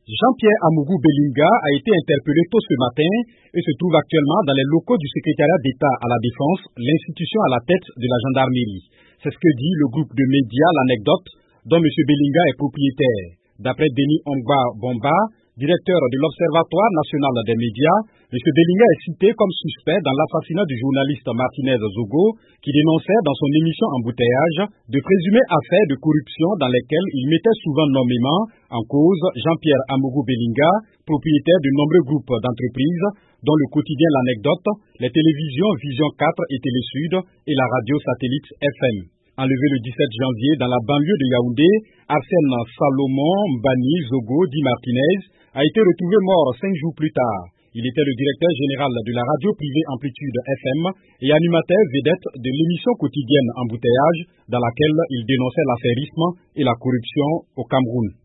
Jean-Pierre Amougou Belinga a été interpellé tôt ce matin et se trouve actuellement dans les locaux du secrétariat d'État à la Défense, l'institution à la tête de la gendarmerie. C'est ce que dit le groupe de médias L'Anecdote, dont M. Belinga est propriétaire. D'après Denis Ongba Bomba, directeur de l'Observatoire national des médias, M. Belinga est cité comme suspect dans l'assassinat du journaliste Martinez Zogo, qui dénonçait dans son émission Embouteillage de présumées affaires de corruption dans lesquelles il mettait souvent nommément en cause Jean-Pierre Amougou Belinga, propriétaire de nombreux groupes d'entreprises, dont le quotidien L'Anecdote, les télévisions Vision 4 et Télé Sud et la radio satellite FM. Enlevé le 17 janvier dans la banlieue de Yaoundé, Arsène Salomon Mbani Zogo, dit Martinez, a été retrouvé mort 5 jours plus tard. Il était le directeur général de la radio privée Amplitude FM et animateur vedette de l'émission quotidienne Embouteillage, dans laquelle il dénonçait l'affairisme et la corruption au Cameroun.